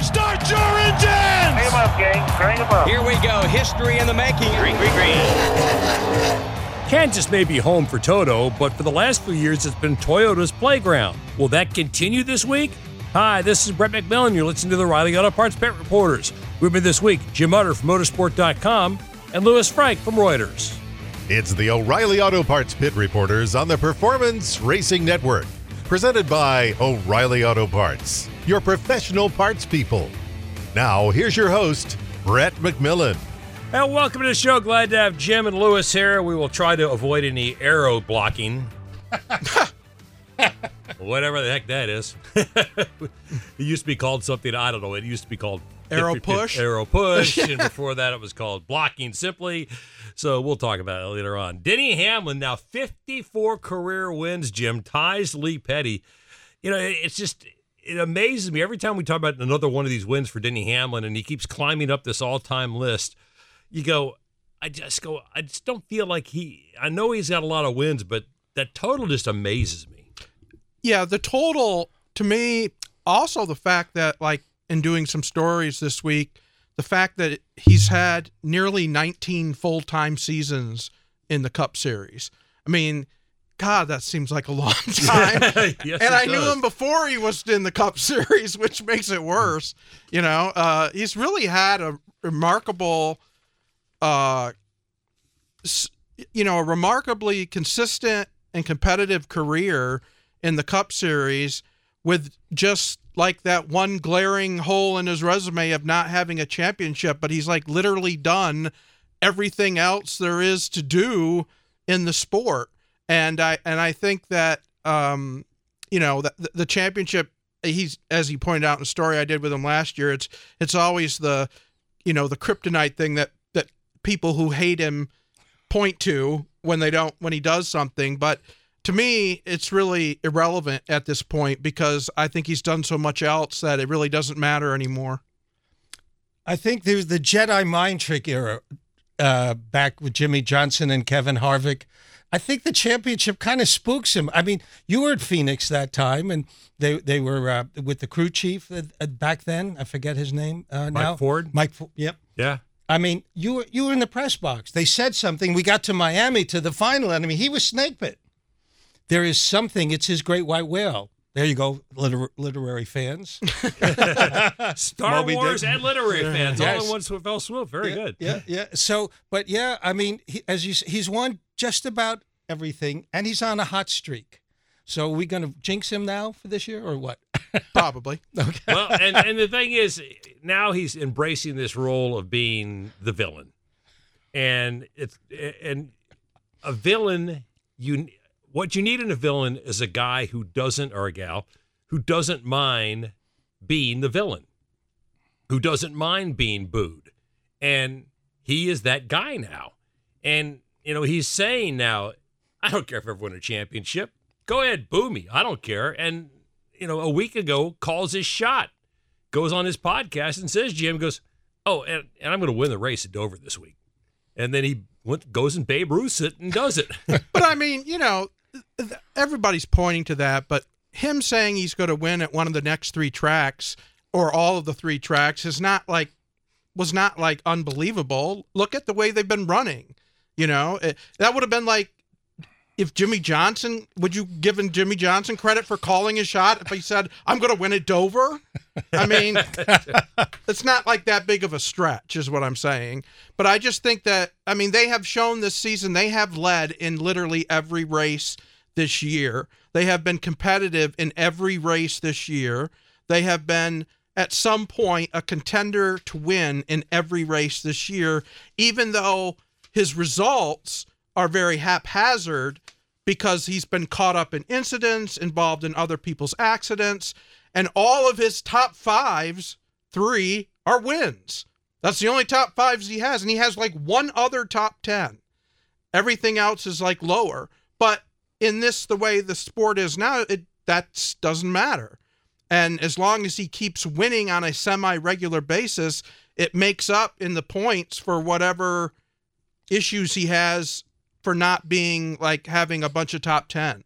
Start your engines! Bring him up, gang. Bring him up. Here we go. History in the making. Green. Kansas may be home for Toto, but for the last few years, it's been Toyota's playground. Will that continue this week? Hi, this is Brett McMillan. You're listening to the O'Reilly Auto Parts Pit Reporters. With me this week, Jim Utter from Motorsport.com and Louis Frank from Reuters. It's the O'Reilly Auto Parts Pit Reporters on the Performance Racing Network. Presented by O'Reilly Auto Parts, your professional parts people. Now, here's your host, Brett McMillan. And welcome to the show. Glad to have Jim and Louis here. We will try to avoid any arrow blocking. Whatever the heck that is. It used to be called something, I don't know. It used to be called Arrow push. Arrow push. And before that, it was called blocking simply. So we'll talk about it later on. Denny Hamlin, now 54 career wins, Jim, ties Lee Petty. You know, it amazes me every time we talk about another one of these wins for Denny Hamlin, and he keeps climbing up this all-time list. I just don't feel like I know he's got a lot of wins, but that total just amazes me. Yeah, the total, to me, also the fact that, like, in doing some stories this week, the fact that he's had nearly 19 full-time seasons in the Cup Series. I mean, God, that seems like a long time. Yes, and I does. knew him before he was in the Cup Series, which makes it worse. You know, he's really had a remarkable, a remarkably consistent and competitive career in the Cup Series, with just like that one glaring hole in his resume of not having a championship, but he's like literally done everything else there is to do in the sport. And I think that, the championship, he's, as he pointed out in a story I did with him last year, it's always the kryptonite thing that people who hate him point to when he does something. But to me, it's really irrelevant at this point, because I think he's done so much else that it really doesn't matter anymore. I think there's the Jedi mind trick era back with Jimmy Johnson and Kevin Harvick. I think the championship kind of spooks him. I mean, you were at Phoenix that time, and they were with the crew chief back then. I forget his name now. Mike Ford? Yep. Yeah. I mean, you were in the press box. They said something. We got to Miami to the final, and I mean, he was snake bit. There is something. It's his great white whale. There you go, literary fans. Star Moby Wars Dick. and literary fans, Yes. all in one fell swoop. Very good. Yeah. So, but yeah, I mean, he's won just about everything, and he's on a hot streak. So, are we going to jinx him now for this year, or what? Probably. Okay. Well, and the thing is, now he's embracing this role of being the villain, and a villain. What you need in a villain is a guy who doesn't, or a gal, who doesn't mind being the villain, who doesn't mind being booed. And he is that guy now. And, he's saying now, I don't care if I ever win a championship. Go ahead, boo me. I don't care. And, a week ago, calls his shot, goes on his podcast and says, Jim goes, oh, and I'm going to win the race at Dover this week. And then he goes and Babe Ruths it and does it. But I mean, everybody's pointing to that, but him saying he's going to win at one of the next three tracks or all of the three tracks was not unbelievable. Look at the way they've been running. That would have been like if Jimmy Johnson, would you give Jimmy Johnson credit for calling his shot if he said, I'm going to win at Dover? I mean, it's not like that big of a stretch is what I'm saying. But I just think that, I mean, they have shown this season, they have led in literally every race this year. They have been competitive in every race this year. They have been, at some point, a contender to win in every race this year, even though his results are very haphazard because he's been caught up in incidents, involved in other people's accidents, and all of his top fives, 3, are wins. That's the only top fives he has, and he has like one other top 10. Everything else is like lower. But in the way the sport is now, that doesn't matter. And as long as he keeps winning on a semi-regular basis, it makes up in the points for whatever issues he has for not being like having a bunch of top 10s.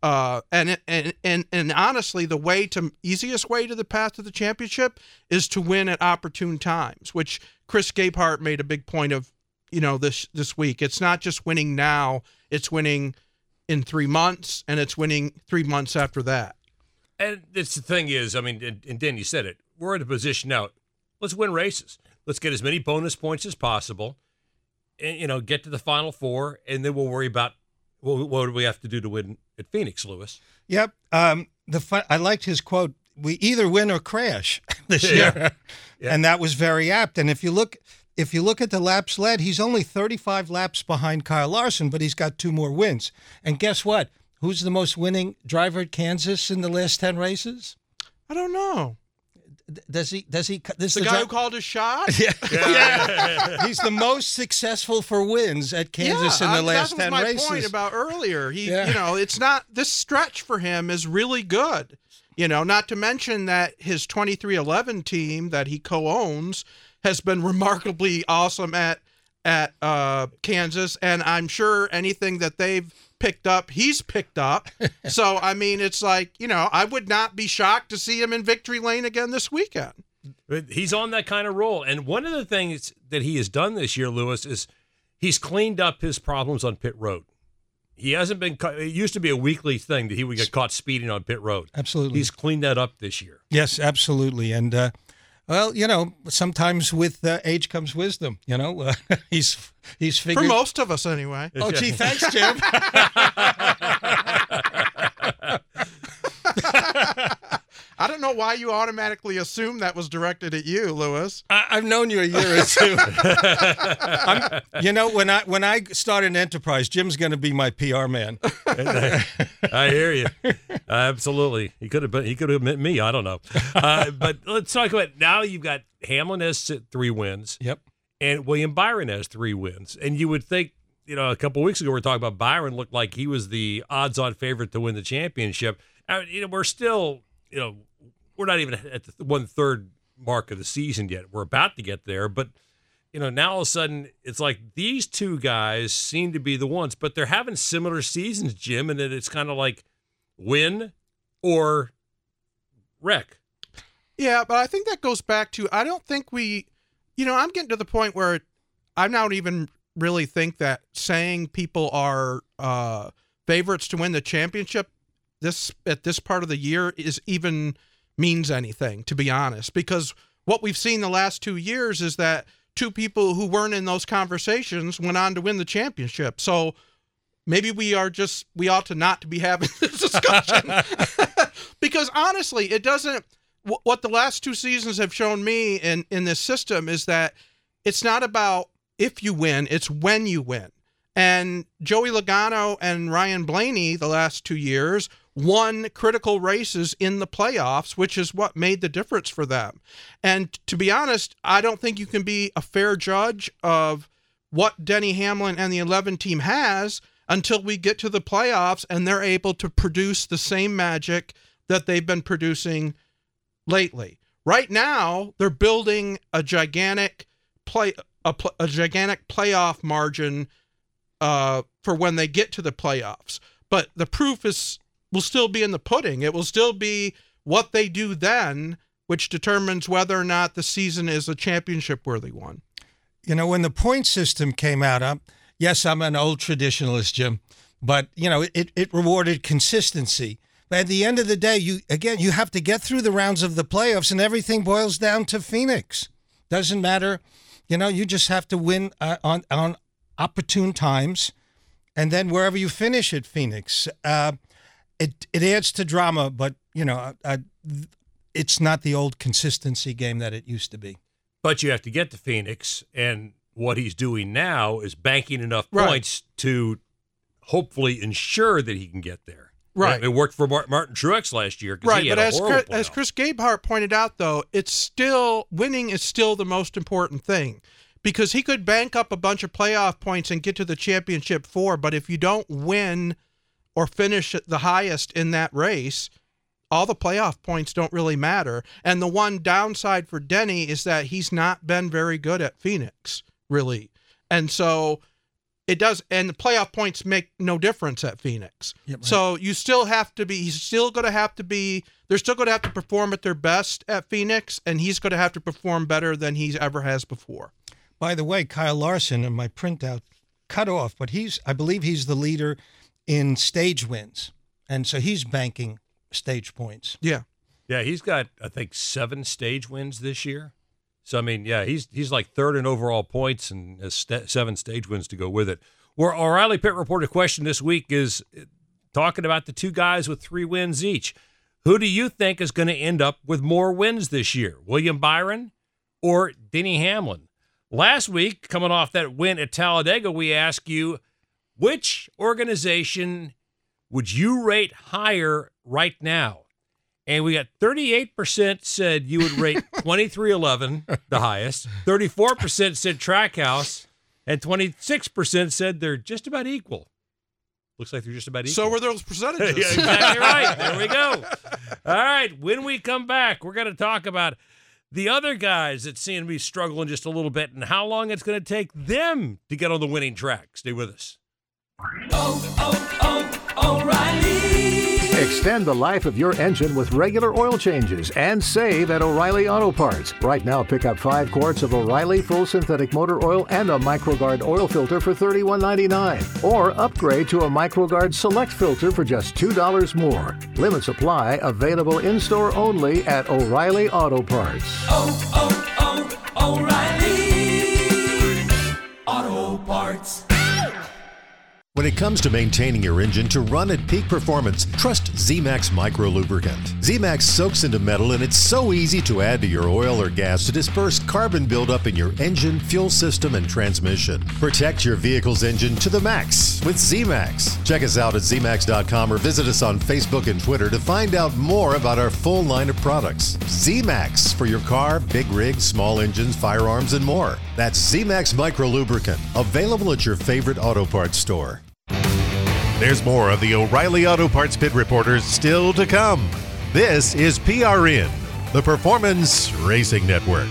And honestly, the easiest way to the path to the championship is to win at opportune times, which Chris Gabehart made a big point of, this week. It's not just winning now; it's winning in 3 months, and it's winning 3 months after that. And the thing is, I mean, and Dan, you said it. We're in a position now. Let's win races. Let's get as many bonus points as possible, and get to the Final Four, and then we'll worry about what do we have to do to win at Phoenix, Lewis. Yep. I liked his quote. We either win or crash this year, and that was very apt. And if you look at the laps led, he's only 35 laps behind Kyle Larson, but he's got 2 more wins. And guess what? Who's the most winning driver at Kansas in the last 10 races? I don't know. Does he? This the guy who called his shot? Yeah. He's the most successful for wins at Kansas in the last 10 races. That was my point about earlier. It's not, this stretch for him is really good. Not to mention that his 2311 team that he co-owns has been remarkably awesome at Kansas, and I'm sure anything that they've picked up, he's picked up. So, I mean, it's like, I would not be shocked to see him in victory lane again this weekend. He's on that kind of roll. And one of the things that he has done this year, Lewis, is he's cleaned up his problems on pit road. He hasn't been – it used to be a weekly thing that he would get caught speeding on pit road. Absolutely. He's cleaned that up this year. Yes, absolutely. And, sometimes with age comes wisdom, He's figured – For most of us, anyway. Oh, gee, thanks, Jim. I don't know why you automatically assume that was directed at you, Lewis. I've known you a year or two. When I start an enterprise, Jim's going to be my PR man. I hear you. Absolutely. He could have met me. I don't know. But let's talk about now. You've got Hamlin has 3 wins. Yep. And William Byron has 3 wins. And you would think, a couple of weeks ago we were talking about Byron looked like he was the odds-on favorite to win the championship. We're still. We're not even at the 1/3 mark of the season yet. We're about to get there, but now all of a sudden it's like these 2 guys seem to be the ones, but they're having similar seasons, Jim, and it's kind of like win or wreck. Yeah, but I think that goes back to, I don't think I'm getting to the point where I don't even really think that saying people are favorites to win the championship at this part of the year means anything, to be honest, because what we've seen the last 2 years is that 2 people who weren't in those conversations went on to win the championship. So maybe we ought to not to be having this discussion because honestly, it doesn't, what the last 2 seasons have shown me in this system is that it's not about if you win, it's when you win. And Joey Logano and Ryan Blaney the last 2 years won critical races in the playoffs, which is what made the difference for them. And to be honest, I don't think you can be a fair judge of what Denny Hamlin and the 11 team has until we get to the playoffs and they're able to produce the same magic that they've been producing lately. Right now, they're building a gigantic playoff margin for when they get to the playoffs. But the proof will still be in the pudding. It will still be what they do then, which determines whether or not the season is a championship-worthy one. When the point system came out, yes, I'm an old traditionalist, Jim, but, it rewarded consistency. But at the end of the day, you have to get through the rounds of the playoffs, and everything boils down to Phoenix. Doesn't matter. You just have to win on opportune times, and then wherever you finish at Phoenix, it adds to drama, but it's not the old consistency game that it used to be. But you have to get to Phoenix, and what he's doing now is banking enough points to hopefully ensure that he can get there. Right. It worked for Martin Truex last year. Right, but as Chris Gabehart pointed out, though, winning is still the most important thing. Because he could bank up a bunch of playoff points and get to the championship 4, but if you don't win or finish the highest in that race, all the playoff points don't really matter. And the one downside for Denny is that he's not been very good at Phoenix, really. And so It does, and the playoff points make no difference at Phoenix. Yep, right. So you still have to be. He's still going to have to be. They're still going to have to perform at their best at Phoenix, and he's going to have to perform better than he ever has before. By the way, Kyle Larson in my printout cut off, but I believe he's the leader in stage wins, and so he's banking stage points. Yeah. Yeah, he's got, I think, 7 stage wins this year. So, I mean, yeah, he's like third in overall points and has 7 stage wins to go with it. Our O'Reilly Pit Reporter question this week is talking about the 2 guys with 3 wins each. Who do you think is going to end up with more wins this year, William Byron or Denny Hamlin? Last week, coming off that win at Talladega, we asked you, which organization would you rate higher right now? And we got 38% said you would rate 2311 the highest. 34% said Trackhouse. And 26% said they're just about equal. Looks like they're just about equal. So were those percentages. Yeah, exactly right. There we go. All right. When we come back, we're going to talk about the other guys that seem to be struggling just a little bit and how long it's going to take them to get on the winning track. Stay with us. O'Reilly. Extend the life of your engine with regular oil changes and save at O'Reilly Auto Parts. Right now, pick up 5 quarts of O'Reilly Full Synthetic Motor Oil and a MicroGuard oil filter for $31.99. Or upgrade to a MicroGuard Select filter for just $2 more. Limits apply. Available in-store only at O'Reilly Auto Parts. O'Reilly Auto Parts. When it comes to maintaining your engine to run at peak performance, trust Z-Max Micro Lubricant. Z-Max soaks into metal, and it's so easy to add to your oil or gas to disperse carbon buildup in your engine, fuel system, and transmission. Protect your vehicle's engine to the max with Z-Max. Check us out at zmax.com or visit us on Facebook and Twitter to find out more about our full line of products. Z-Max for your car, big rigs, small engines, firearms, and more. That's Z-Max Micro Lubricant, available at your favorite auto parts store. There's more of the O'Reilly Auto Parts Pit Reporters still to come. This is PRN, the Performance Racing Network.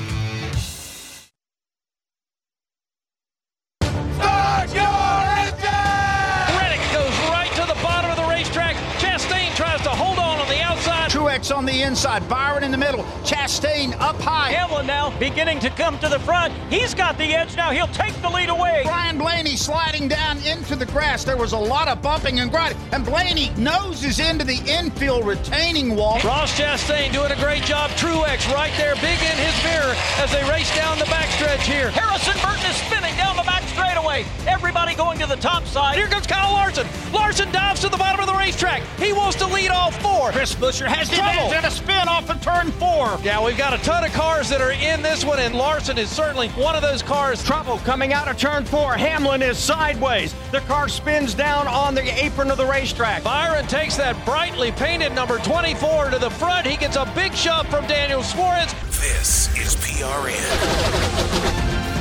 Start your engine! Reddick goes right to the bottom of the racetrack. Chastain tries to hold on the outside. Truex on the inside, Byron in the middle, Chastain up high. Hamlin now beginning to come to the front. He's got the edge now. He'll take the lead away. Brian Blaney sliding down into the grass. There was a lot of bumping and grinding, and Blaney noses into the infield retaining wall. Ross Chastain doing a great job. Truex right there, big in his mirror as they race down the backstretch here. Harrison Burton is spinning down the back straightaway. Everybody going to the top side. Here comes Kyle Larson. Larson dives to the bottom of the racetrack. He wants to lead all 4. Chris Buescher has the advantage and a spin off of turn 4. Yeah, we've got a ton of cars that are in this one, and Larson is certainly one of those cars. Trouble coming out of turn 4. Hamlin is sideways. The car spins down on the apron of the racetrack. Byron takes that brightly painted number 24 to the front. He gets a big shove from Daniel Suarez. This is PRN.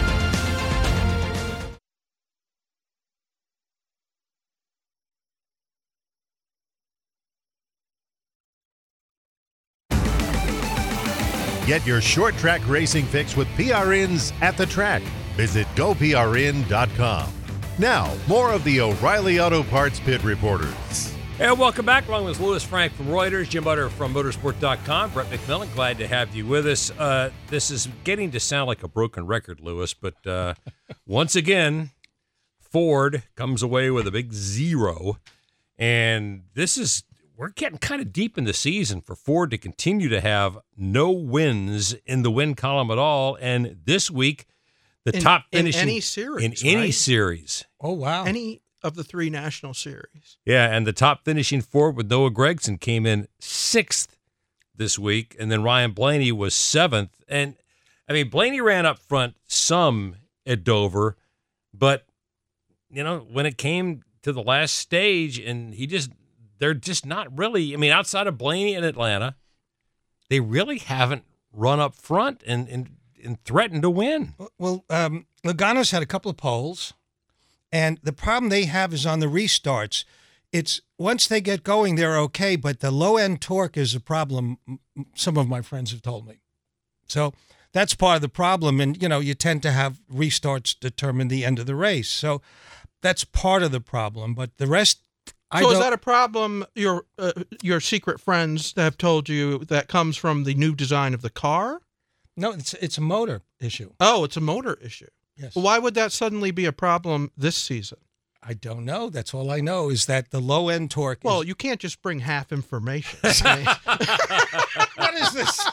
Get your short track racing fix with PRNs at the track. Visit GoPRN.com. Now, more of the O'Reilly Auto Parts Pit Reporters. And welcome back. Along with Louis Frank from Reuters, Jim Butter from Motorsport.com, Brett McMillan, glad to have you with us. This is getting to sound like a broken record, Louis, but once again, Ford comes away with a big 0. And we're getting kind of deep in the season for Ford to continue to have no wins in the win column at all. And this week, the top finishing in any series. In any series. Oh, wow. Any of the 3 national series. Yeah, and the top finishing Ford with Noah Gragson came in 6th this week, and then Ryan Blaney was 7th. And, I mean, Blaney ran up front some at Dover, but, you know, when it came to the last stage, and they're just not really, I mean, outside of Blaney and Atlanta, they really haven't run up front and threatened to win. Well, Logano's had a couple of poles, and the problem they have is on the restarts. It's once they get going, they're okay, but the low-end torque is a problem, some of my friends have told me. So that's part of the problem, and, you know, you tend to have restarts determine the end of the race. So that's part of the problem, but the rest. So is that a problem your secret friends have told you that comes from the new design of the car? No, it's a motor issue. Oh, it's a motor issue. Yes. Well, why would that suddenly be a problem this season? I don't know. That's all I know is that the low end torque. Well, you can't just bring half information. I mean, what is this?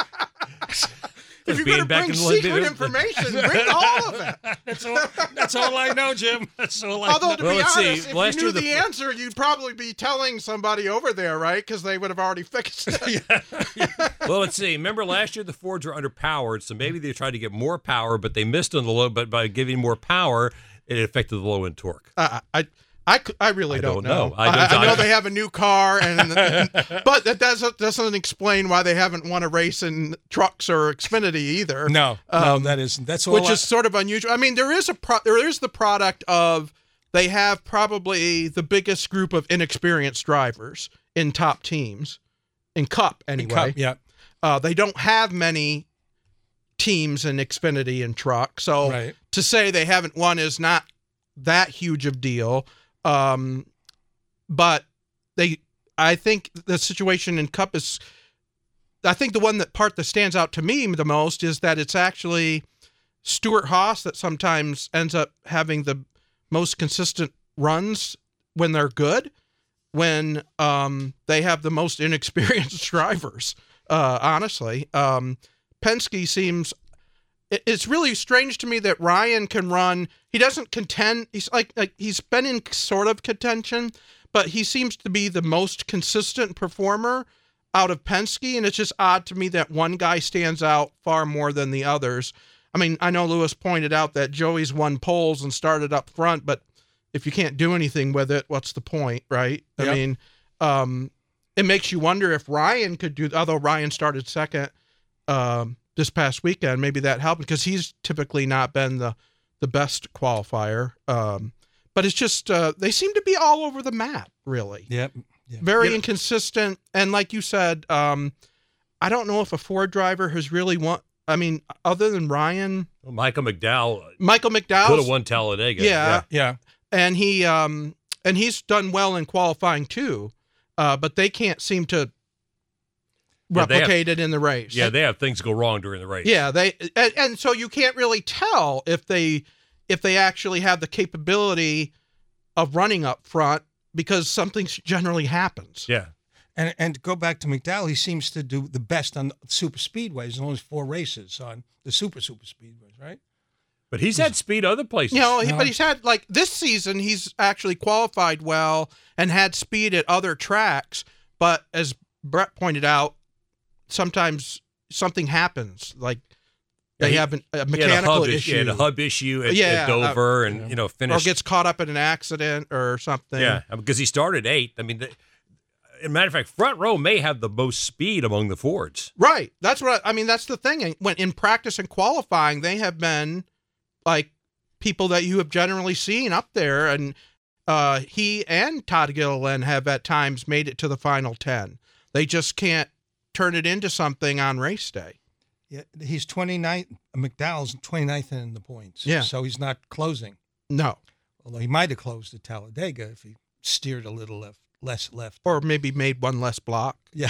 if you're going to bring secret information, bring all of it. That's all I know, Jim. That's all I Although, know. to be honest, if you knew the answer, you'd probably be telling somebody over there, right? Because they would have already fixed it. Well, let's see. Remember last year the Fords were underpowered, so maybe they tried to get more power, but they missed on the low. But by giving more power, it affected the low end torque. I really don't know. I know they have a new car, but that doesn't explain why they haven't won a race in trucks or Xfinity either. No, that isn't. That's all. Which is sort of unusual. I mean, there is the product of they have probably the biggest group of inexperienced drivers in top teams in Cup anyway. Yeah. They don't have many teams in Xfinity and truck, so to say they haven't won is not that huge of a deal. But I think the situation in Cup is, I think the one that stands out to me the most is that it's actually Stewart Haas that sometimes ends up having the most consistent runs when they're good, when they have the most inexperienced drivers. Honestly, Penske seems. It's really strange to me that Ryan can run. He doesn't contend. He's like he's been in sort of contention, but he seems to be the most consistent performer out of Penske. And it's just odd to me that one guy stands out far more than the others. I mean, I know Lewis pointed out that Joey's won poles and started up front, but if you can't do anything with it, what's the point, right? Yep. I mean, it makes you wonder if Ryan could do, although Ryan started second, this past weekend, maybe that helped because he's typically not been the best qualifier. But it's just they seem to be all over the map, really. Yep. Very inconsistent. And like you said, I don't know if a Ford driver has really won. I mean, other than Ryan, Michael McDowell could have won Talladega. Yeah. And he's done well in qualifying too, but they can't seem to replicate it in the race. Yeah, they have things go wrong during the race. Yeah, and so you can't really tell if they actually have the capability of running up front because something generally happens. Yeah. And to go back to McDowell, he seems to do the best on super speedways. There's only 4 races on the super speedways, right? But he's had speed other places. But he's had, like, this season, he's actually qualified well and had speed at other tracks. But as Brett pointed out, sometimes something happens. Like, they have a mechanical issue. He had a hub issue at Dover and, finished. Or gets caught up in an accident or something. Yeah, because he started 8th. I mean, as a matter of fact, front row may have the most speed among the Fords. Right. That's the thing. When in practice and qualifying, they have been like people that you have generally seen up there. And he and Todd Gilliland have at times made it to the final 10. They just can't turn it into something on race day. Yeah, he's 29th. McDowell's 29th in the points. Yeah. So he's not closing. No. Although he might have closed at Talladega if he steered a little less left. Or maybe made one less block. Yeah.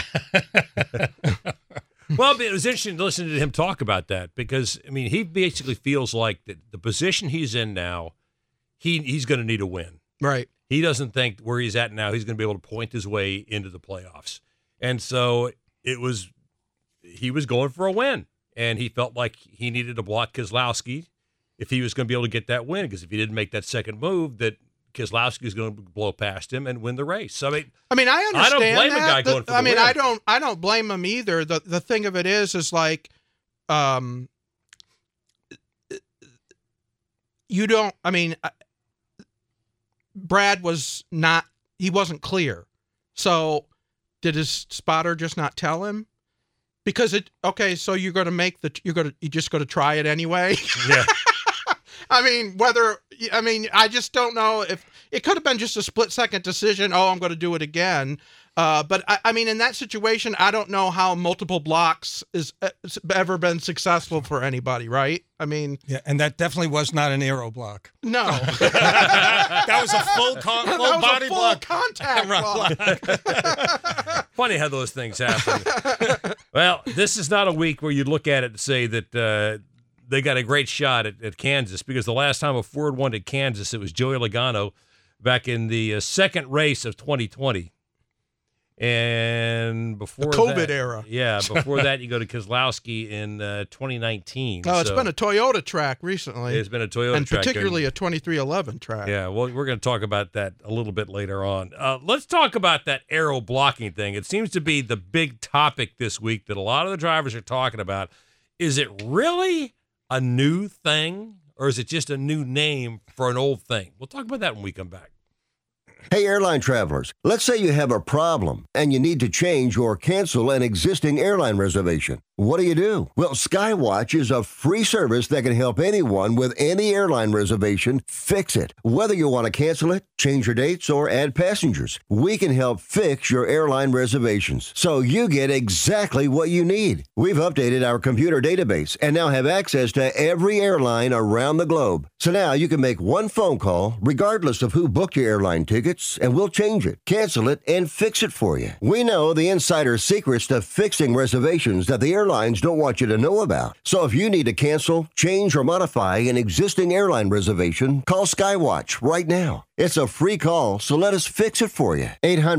Well, it was interesting to listen to him talk about that because, I mean, he basically feels like that the position he's in now, he's going to need a win. Right. He doesn't think where he's at now he's going to be able to point his way into the playoffs. And so he was going for a win, and he felt like he needed to block Keselowski if he was going to be able to get that win, because if he didn't make that second move, that Keselowski is going to blow past him and win the race. So, I understand. I don't blame a guy going for the win. I don't blame him either. The thing of it is like, you don't. I mean, Brad wasn't clear. So, did his spotter just not tell him? Because so you're going to you just going to try it anyway. Yeah. I just don't know if it could have been just a split-second decision. Oh, I'm going to do it again. But I mean, in that situation, I don't know how multiple blocks is ever been successful for anybody, right? I mean, Yeah, and that definitely was not an aero block. no, That was a full that was body a full block. contact block. Funny how those things happen. Well, this is not a week where you look at it and say that they got a great shot at Kansas, because the last time a Ford won at Kansas, it was Joey Logano back in the second race of 2020. And before The COVID that, era. Yeah, before that, you go to Keselowski in 2019. Oh, it's So been a Toyota track recently. it's been a Toyota and track. particularly a 2311 track. Yeah, well, we're going to talk about that a little bit later on. Let's talk about that aero blocking thing. It seems to be the big topic this week that a lot of the drivers are talking about. Is it really a new thing, or is it just a new name for an old thing? We'll talk about that when we come back. Hey, airline travelers, let's say you have a problem and you need to change or cancel an existing airline reservation. What do? Well, Skywatch is a free service that can help anyone with any airline reservation fix it. Whether you want to cancel it, change your dates, or add passengers, we can help fix your airline reservations so you get exactly what you need. We've updated our computer database and now have access to every airline around the globe. So now you can make one phone call regardless of who booked your airline tickets, and we'll change it, cancel it, and fix it for you. We know the insider secrets to fixing reservations that the airlines don't want you to know about. So if you need to cancel, change, or modify an existing airline reservation, call Skywatch right now. It's a free call, so let us fix it for you.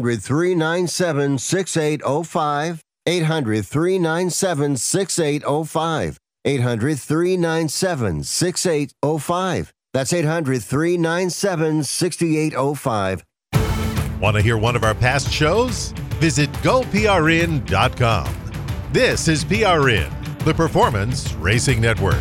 800-397-6805. 800-397-6805. 800-397-6805. That's 800-397-6805. Want to hear one of our past shows? Visit GoPRN.com. This is PRN, the Performance Racing Network.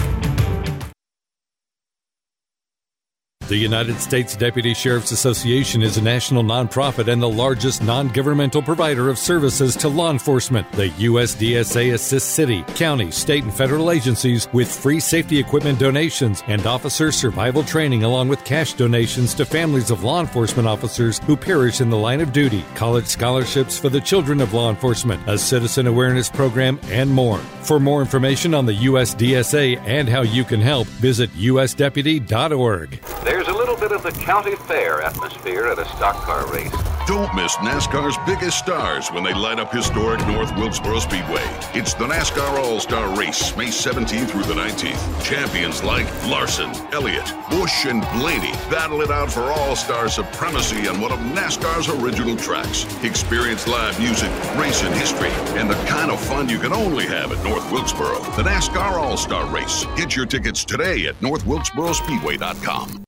The United States Deputy Sheriff's Association is a national nonprofit and the largest non-governmental provider of services to law enforcement. The USDSA assists city, county, state, and federal agencies with free safety equipment donations and officer survival training, along with cash donations to families of law enforcement officers who perish in the line of duty, college scholarships for the children of law enforcement, a citizen awareness program, and more. For more information on the USDSA and how you can help, visit usdeputy.org. There's a little bit of the county fair atmosphere at a stock car race. Don't miss NASCAR's biggest stars when they light up historic North Wilkesboro Speedway. It's the NASCAR All-Star Race, May 17th through the 19th. Champions like Larson, Elliott, Busch, and Blaney battle it out for All-Star supremacy on one of NASCAR's original tracks. Experience live music, racing history, and the kind of fun you can only have at North Wilkesboro. The NASCAR All-Star Race. Get your tickets today at northwilkesborospeedway.com.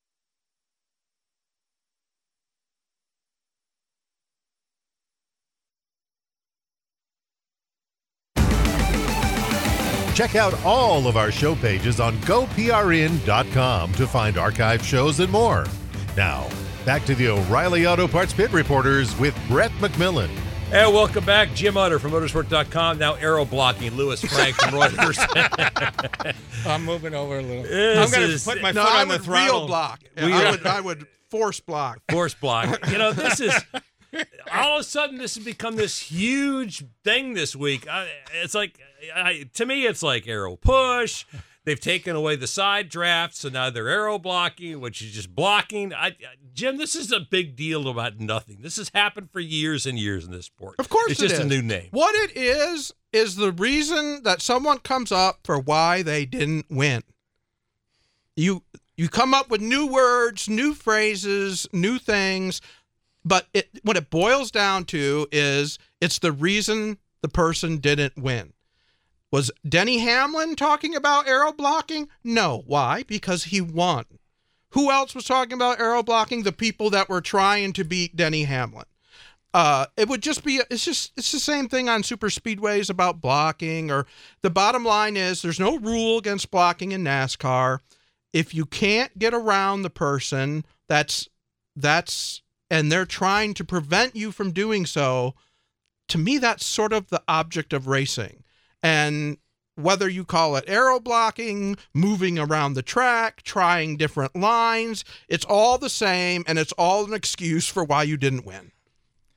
Check out all of our show pages on GoPRN.com to find archive shows and more. Now, back to the O'Reilly Auto Parts Pit Reporters with Brett McMillan. And welcome back. Jim Utter from Motorsport.com, now aero blocking. Lewis Frank from Reuters. I'm moving over a little. This I'm going to is- put my No, foot I on the would throttle. real block. We- I would force block. Force block. You know, this is all of a sudden this has become this huge thing this week. It's like, to me, it's like aero push. They've taken away the side draft, so now they're aero blocking, which is just blocking. Jim, this is a big deal about nothing. This has happened for years and years in this sport. Of course it's it just is. a new name. What it is the reason that someone comes up for why they didn't win. You come up with new words, new phrases, new things, but what it boils down to is it's the reason the person didn't win. Was Denny Hamlin talking about aero blocking? No. Why? Because he won. Who else was talking about aero blocking? The people that were trying to beat Denny Hamlin. It would just be, it's the same thing on super speedways about blocking, or the bottom line is there's no rule against blocking in NASCAR. If you can't get around the person that's, and they're trying to prevent you from doing so, to me, that's sort of the object of racing. And whether you call it aero blocking, moving around the track, trying different lines, it's all the same, and it's all an excuse for why you didn't win.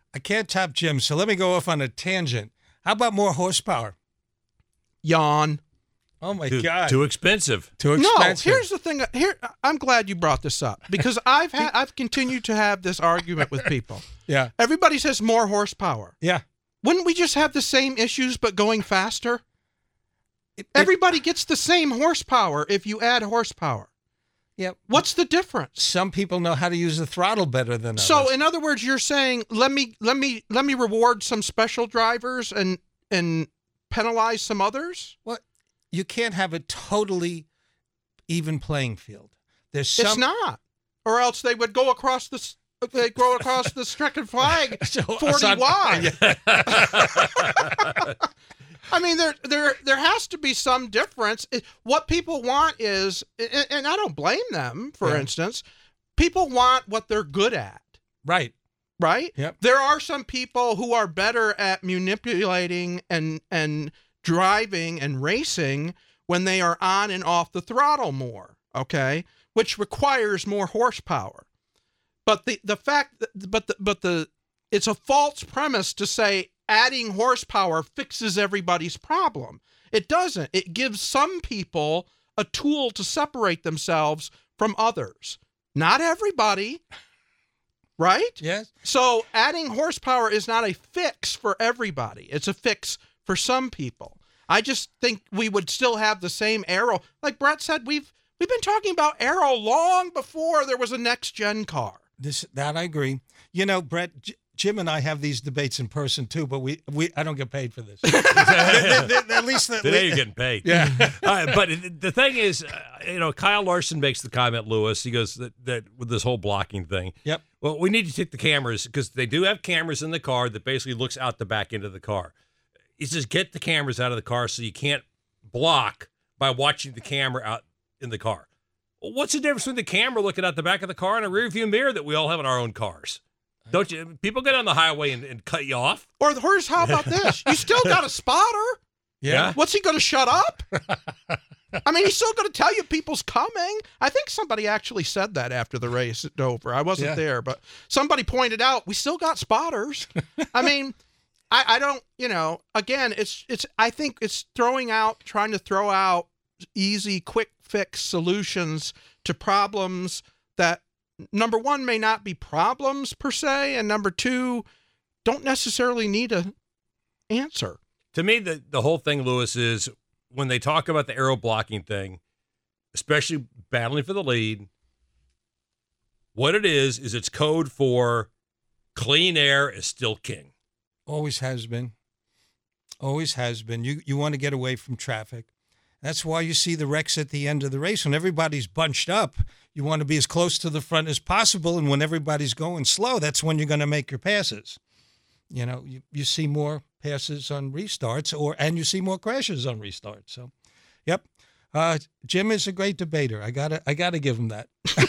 I can't top Jim, so let me go off on a tangent. How about more horsepower? Yawn. Oh my God! Too expensive. Too expensive. No, here's the thing. Here, I'm glad you brought this up because I've continued to have this argument with people. Yeah. Everybody says more horsepower. Yeah. Wouldn't we just have the same issues but going faster? Everybody gets the same horsepower if you add horsepower. Yeah. What's the difference? Some people know how to use the throttle better than others. So, in other words, you're saying let me reward some special drivers and penalize some others? What? You can't have a totally even playing field. There's some. It's not, or else they would go across the stricken flag 40 wide. I mean, there has to be some difference. What people want is, and I don't blame them. For instance, people want what they're good at. Right. Right. Yep. There are some people who are better at manipulating and driving and racing when they are on and off the throttle more, okay, which requires more horsepower. But it's a false premise to say adding horsepower fixes everybody's problem. It doesn't. It gives some people a tool to separate themselves from others. Not everybody. Right? Yes. So adding horsepower is not a fix for everybody. It's a fix for some people. I just think we would still have the same aero. Like Brett said, we've been talking about aero long before there was a next-gen car. That I agree. You know, Brett, Jim and I have these debates in person too, but I don't get paid for this. At least today you're getting paid. Yeah. But the thing is, Kyle Larson makes the comment, Lewis. He goes that with this whole blocking thing. Yep. Well, we need to take the cameras because they do have cameras in the car that basically looks out the back end of the car. He says, get the cameras out of the car so you can't block by watching the camera out in the car. Well, what's the difference between the camera looking out the back of the car and a rear view mirror that we all have in our own cars? Don't you? People get on the highway and cut you off. Or how about this? You still got a spotter. Yeah. What's he going to shut up? I mean, he's still going to tell you people's coming. I think somebody actually said that after the race at Dover. I wasn't there, but somebody pointed out we still got spotters. I mean, I don't, again, I think it's trying to throw out easy, quick fix solutions to problems that, number one, may not be problems per se, and number two, don't necessarily need an answer. To me, the whole thing, Lewis, is when they talk about the aero blocking thing, especially battling for the lead, what it is it's code for clean air is still king. Always has been. Always has been. You want to get away from traffic. That's why you see the wrecks at the end of the race. When everybody's bunched up, you want to be as close to the front as possible. And when everybody's going slow, that's when you're going to make your passes. You see more passes on restarts, and you see more crashes on restarts. So, yep. Jim is a great debater. I gotta give him that.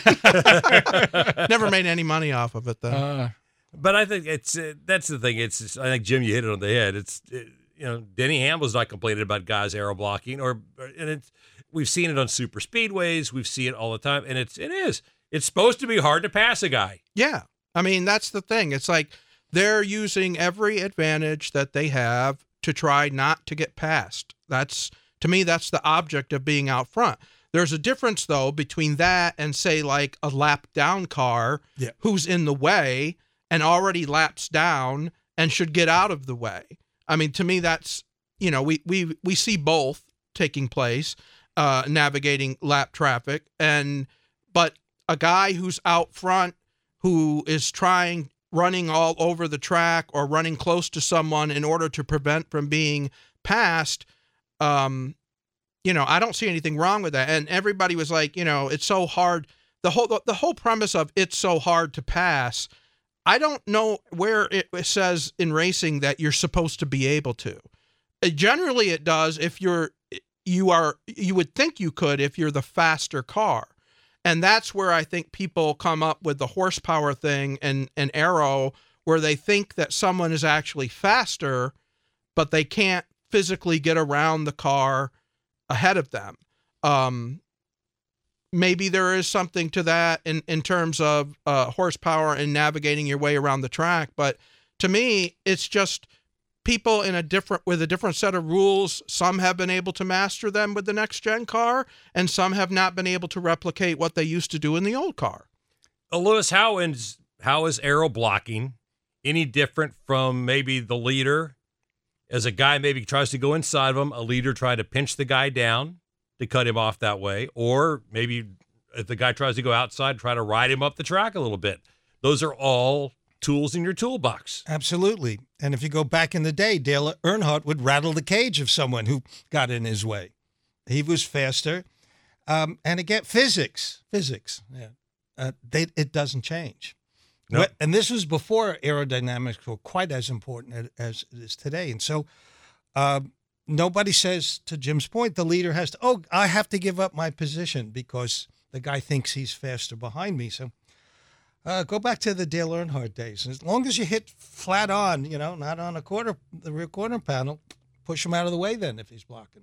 Never made any money off of it, though. But I think that's the thing. I think, Jim, you hit it on the head. Denny Hamlin's not complaining about guys aero blocking, we've seen it on super speedways. We've seen it all the time, and it's supposed to be hard to pass a guy. Yeah, I mean that's the thing. It's like they're using every advantage that they have to try not to get passed. To me, that's the object of being out front. There's a difference though between that and say like a lap down car who's in the way and already laps down and should get out of the way. I mean, to me, that's, we see both taking place, navigating lap traffic. But a guy who's out front who is running all over the track or running close to someone in order to prevent from being passed, I don't see anything wrong with that. And everybody was like, it's so hard. The whole premise of it's so hard to pass, I don't know where it says in racing that you're supposed to be able to. Generally, it does if you would think you could if you're the faster car. And that's where I think people come up with the horsepower thing and aero, where they think that someone is actually faster, but they can't physically get around the car ahead of them. Maybe there is something to that in terms of horsepower and navigating your way around the track. But To me, it's just people with a different set of rules. Some have been able to master them with the next gen car, and some have not been able to replicate what they used to do in the old car. Lewis, how is aero blocking any different from maybe the leader? As a guy maybe tries to go inside of him, a leader trying to pinch the guy down to cut him off that way, or maybe if the guy tries to go outside, try to ride him up the track a little bit. Those are all tools in your toolbox. Absolutely. And if you go back in the day, Dale Earnhardt would rattle the cage of someone who got in his way. He was faster. And again, physics. Yeah. It doesn't change. Nope. And this was before aerodynamics were quite as important as it is today. And so nobody says, to Jim's point, the leader has to, I have to give up my position because the guy thinks he's faster behind me. So go back to the Dale Earnhardt days. As long as you hit flat on, not on the rear quarter panel, push him out of the way then if he's blocking.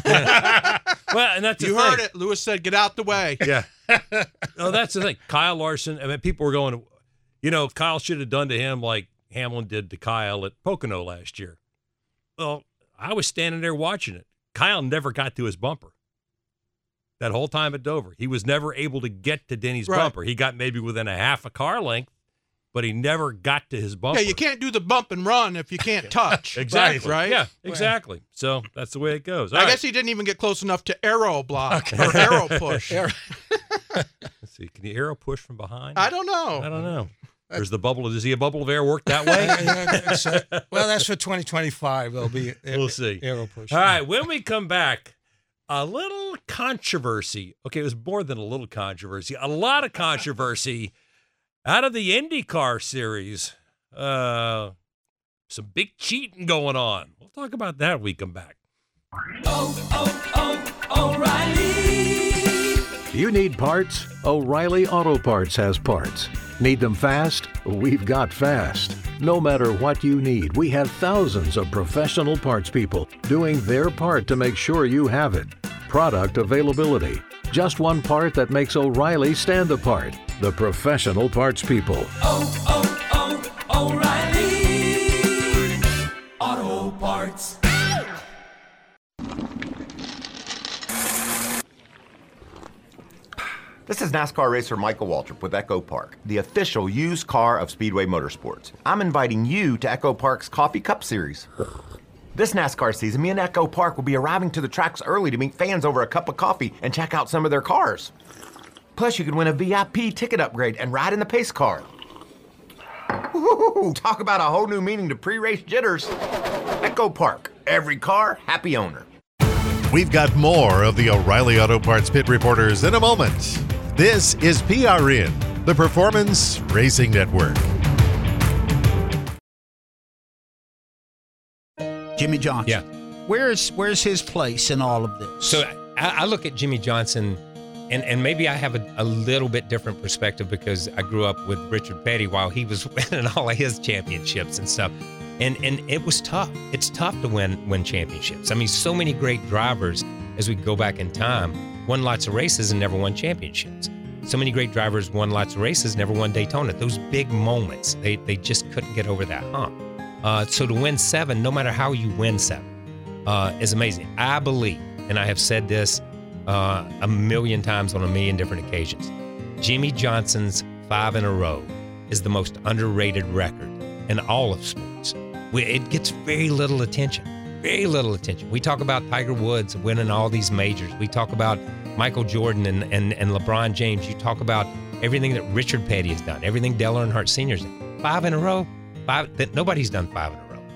Well, and that's you heard it. Lewis said, "Get out the way." Yeah. No, that's the thing. Kyle Larson. I mean, people were going, Kyle should have done to him like Hamlin did to Kyle at Pocono last year. Well, I was standing there watching it. Kyle never got to his bumper. That whole time at Dover, he was never able to get to Denny's bumper. He got maybe within a half a car length, but he never got to his bumper. Yeah, you can't do the bump and run if you can't touch. Exactly. Right? Yeah, exactly. So that's the way it goes. I guess he didn't even get close enough to aero block or aero push. Let's see. Can you aero push from behind? I don't know. There's the bubble. Does he a bubble of air work that way? Well, that's for 2025. There'll be we'll see. Aero push. All right. When we come back, a little controversy. Okay, it was more than a little controversy. A lot of controversy out of the IndyCar series. Some big cheating going on. We'll talk about that when we come back. O'Reilly. You need parts? O'Reilly Auto Parts has parts. Need them fast? We've got fast. No matter what you need, we have thousands of professional parts people doing their part to make sure you have it. Product availability. Just one part that makes O'Reilly stand apart. The professional parts people. O'Reilly Auto Parts. This is NASCAR racer Michael Waltrip with Echo Park, the official used car of Speedway Motorsports. I'm inviting you to Echo Park's Coffee Cup Series. This NASCAR season, me and Echo Park will be arriving to the tracks early to meet fans over a cup of coffee and check out some of their cars. Plus, you can win a VIP ticket upgrade and ride in the pace car. Woo-hoo-hoo, talk about a whole new meaning to pre-race jitters. Echo Park, every car, happy owner. We've got more of the O'Reilly Auto Parts Pit Reporters in a moment. This is PRN, the Performance Racing Network. Jimmy Johnson. Yeah. Where's his place in all of this? So I look at Jimmy Johnson, and maybe I have a little bit different perspective because I grew up with Richard Petty while he was winning all of his championships and stuff. And it was tough. It's tough to win championships. I mean, so many great drivers, as we go back in time, won lots of races and never won championships. So many great drivers won lots of races, never won Daytona. Those big moments, they just couldn't get over that hump. So to win 7, no matter how you win 7, is amazing. I believe, and I have said this a million times on a million different occasions, Jimmy Johnson's 5 in a row is the most underrated record in all of sports. It gets very little attention. Very little attention. We talk about Tiger Woods winning all these majors. We talk about Michael Jordan and LeBron James. You talk about everything that Richard Petty has done, everything Dale Earnhardt Sr.'s done. 5 in a row. Nobody's done 5 in a row.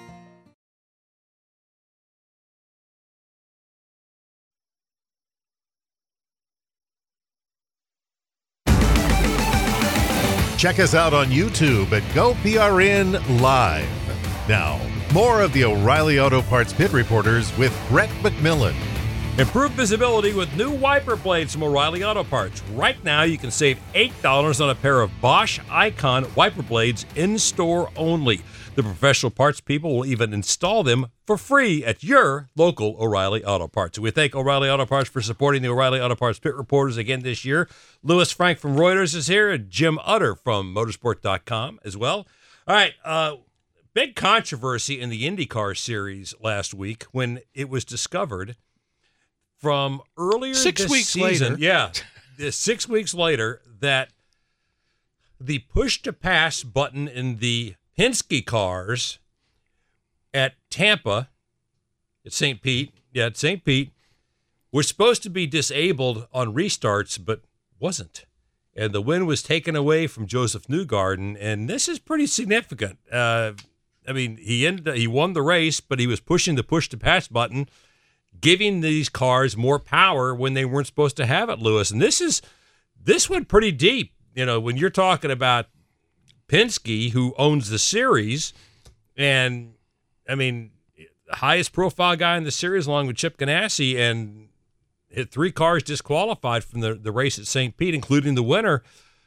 Check us out on YouTube at GoPRN Live. Now, more of the O'Reilly Auto Parts Pit Reporters with Brett McMillan. Improve visibility with new wiper blades from O'Reilly Auto Parts. Right now, you can save $8 on a pair of Bosch Icon wiper blades in-store only. The professional parts people will even install them for free at your local O'Reilly Auto Parts. We thank O'Reilly Auto Parts for supporting the O'Reilly Auto Parts Pit Reporters again this year. Louis Frank from Reuters is here, and Jim Utter from Motorsport.com as well. All right. Big controversy in the IndyCar series last week when it was discovered from earlier 6 this weeks season. later. Yeah. 6 weeks later that the push-to-pass button in the Penske cars at Tampa, at St. Pete, was supposed to be disabled on restarts, but wasn't. And the win was taken away from Joseph Newgarden, and this is pretty significant. I mean, he won the race, but he was pushing the push-to-pass button, giving these cars more power when they weren't supposed to have it, Lewis. And this went pretty deep. You know, when you're talking about Penske, who owns the series, and, I mean, the highest profile guy in the series along with Chip Ganassi, and hit 3 cars disqualified from the race at St. Pete, including the winner.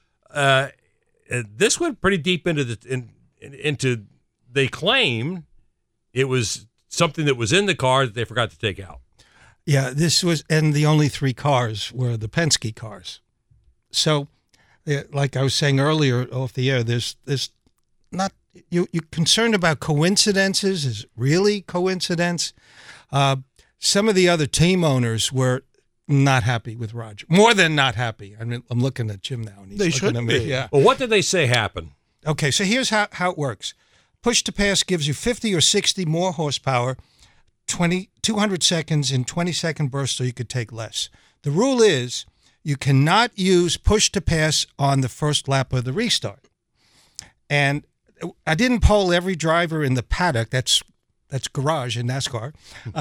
This went pretty deep into they claim it was something that was in the car that they forgot to take out. Yeah, this was, and the only 3 cars were the Penske cars. So, like I was saying earlier off the air, there's not, you're concerned about coincidences. Is it really coincidence? Some of the other team owners were not happy with Roger. More than not happy. I mean, I'm looking at Jim now. And he's they looking should at me. be. Yeah. Well, what did they say happened? Okay, so here's how it works. Push to pass gives you 50 or 60 more horsepower, 200 seconds in 20-second bursts, so you could take less. The rule is you cannot use push to pass on the first lap of the restart. And I didn't poll every driver in the paddock. That's garage in NASCAR.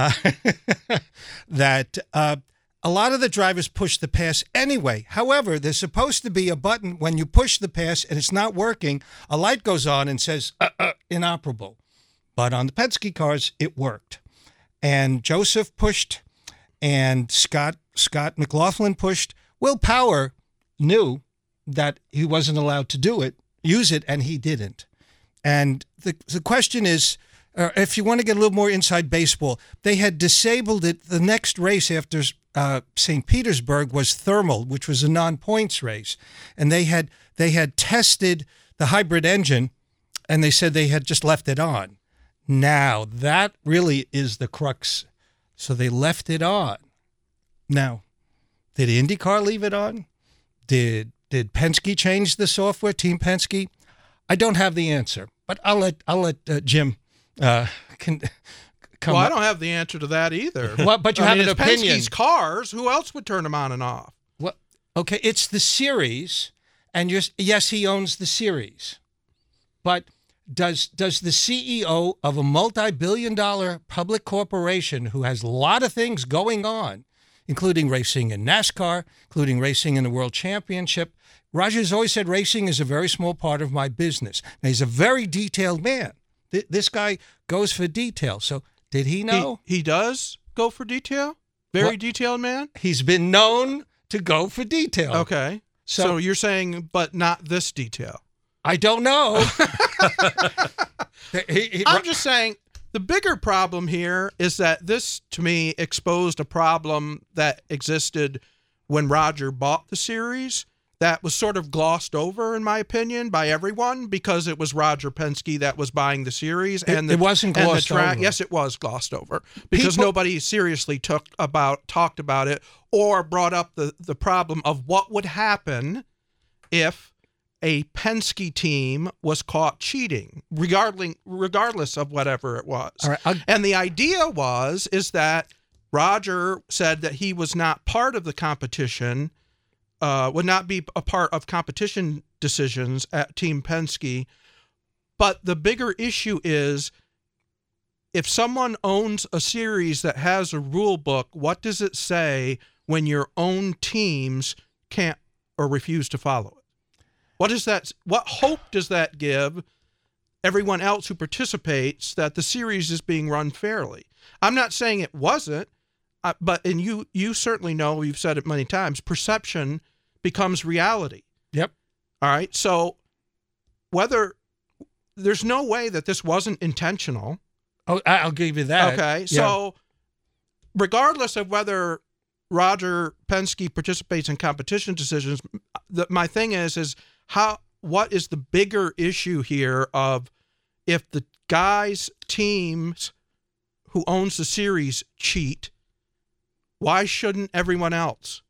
That a lot of the drivers push the pass anyway. However, there's supposed to be a button when you push the pass and it's not working. A light goes on and says inoperable. But on the Penske cars, it worked. And Joseph pushed, and Scott McLaughlin pushed. Will Power knew that he wasn't allowed to use it, and he didn't. And the question is, if you want to get a little more inside baseball, they had disabled it. The next race after St. Petersburg was Thermal, which was a non-points race. And they had tested the hybrid engine, and they said they had just left it on. Now, that really is the crux. So they left it on. Now, did IndyCar leave it on? Did Penske change the software, Team Penske? I don't have the answer, but I'll let Jim come. Well, I don't have the answer to that either. Well, but you have an opinion. Penske's cars. Who else would turn them on and off? Well, okay, it's the series, and yes, he owns the series, but does the CEO of a multi-billion-dollar public corporation who has a lot of things going on, including racing in NASCAR, including racing in the World Championship. Roger's always said racing is a very small part of my business. Now, he's a very detailed man. This guy goes for detail. So did he know? He does go for detail? Very detailed man? He's been known to go for detail. Okay. So you're saying, but not this detail? I don't know. I'm just saying, the bigger problem here is that this, to me, exposed a problem that existed when Roger bought the series that was sort of glossed over, in my opinion, by everyone because it was Roger Penske that was buying the series. And it wasn't glossed over. Yes, it was glossed over because nobody seriously talked about it or brought up the problem of what would happen if a Penske team was caught cheating, regardless of whatever it was. All right, and the idea is that Roger said that he was not part of the competition, would not be a part of competition decisions at Team Penske. But the bigger issue is, if someone owns a series that has a rule book, what does it say when your own teams can't or refuse to follow it? What is that? What hope does that give everyone else who participates that the series is being run fairly? I'm not saying it wasn't, but you certainly know, you've said it many times, perception becomes reality. Yep. All right. So there's no way that this wasn't intentional. Oh, I'll give you that. Okay. Yeah. So regardless of whether Roger Penske participates in competition decisions, my thing is how what is the bigger issue here of if the teams who owns the series cheat, why shouldn't everyone else?